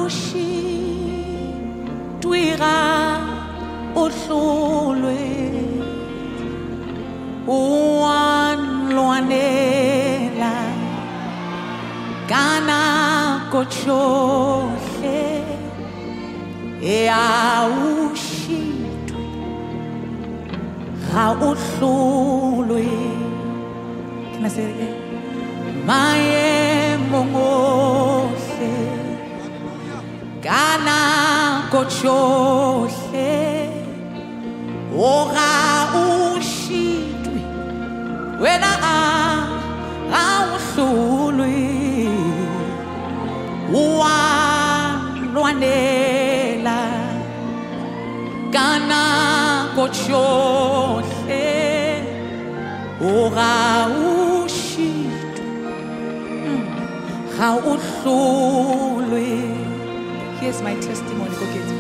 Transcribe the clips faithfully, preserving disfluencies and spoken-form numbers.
ushi twira uhlulwe uwanlwanela kana kochohle eaushitwe ga uhlulwe. Can I say it again? Maemong ohle kana kochohle oga ushitwe wena ga uhlulwe uwanlwanela kana kochohle oga ushitwe ga uhlulwe. Here's my testimony. Go get it.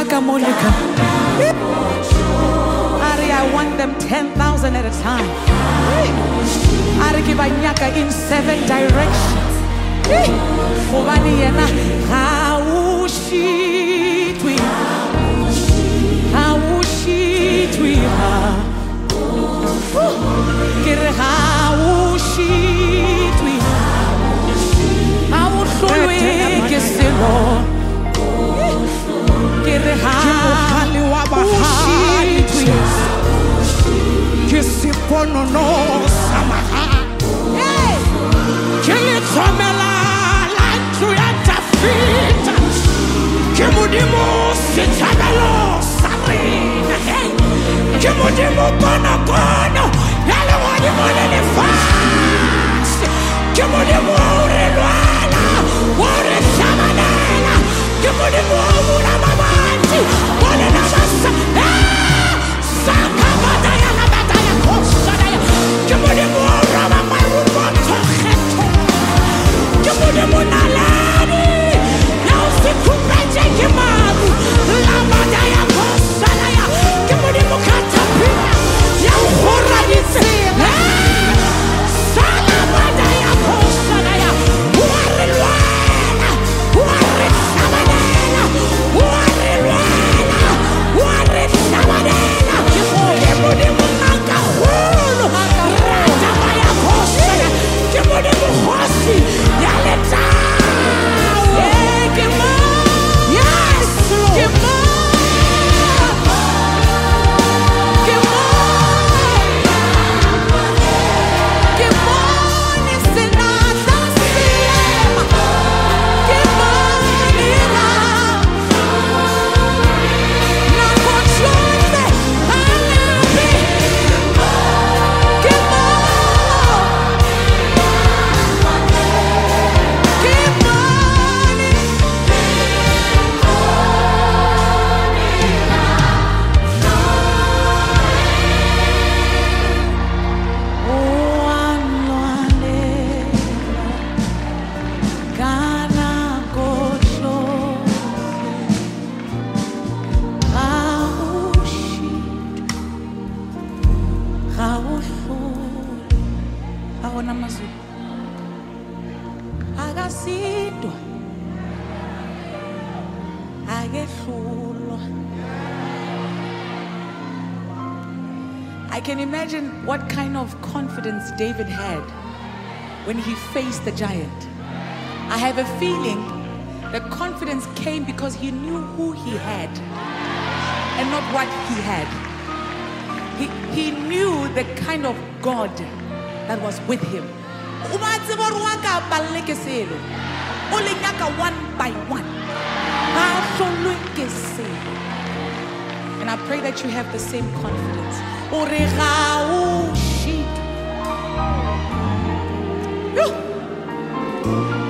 Nyaka Monica. Ari, I want them ten thousand at a time. Ari kiba nyaka in seven directions. Obani yena haushitwi. Haushitwi ha. Kere haushitwi. Haushulwe keselo. Kere haushitwi. Kisipono no samaha. Kili tomela lantu ya tafita. Kimudimu sitabelo samina. Kimudimu kono kono. Yale wadi mwale ni fast. Kimudimu ure lwala. Ure shamanela. Kimudimu ure mamanti. Ure namasa. Saka badaya na badaya kosadaya. Kimudimu ure mamaru koto heto. Kimudimu nalani. Na usikupeche kimabu. La badaya kosadaya. Kimudimu katapina. Ya uhura nizila. Sala badaya kosadaya. Uwari lwana. Uwari samanela. Uwari lwana. Uwari samanela. Kimudimu nakahulu. Ratabaya kosadaya. Kimudimu hosi. Yaleta. Yeah, come on. Yes, Lord. Come on. Come on. Come on, it's another step. Come on, Ira. Na controle, halabi. Come on. Come on. Oh, anwane. Kana gocho. Raushi. Raushu. Awona mazwi. Akasidwa. Akehlulwa. I can imagine what kind of confidence David had when he faced the giant. I have a feeling the confidence came because he knew who he had and not what he had. He, he knew the kind of God that was with him. Umatsebo ruaka balekeselo. O le nyaka one by one. Ba solwekeselo. And I pray that you have the same confidence. Ore ga o shit.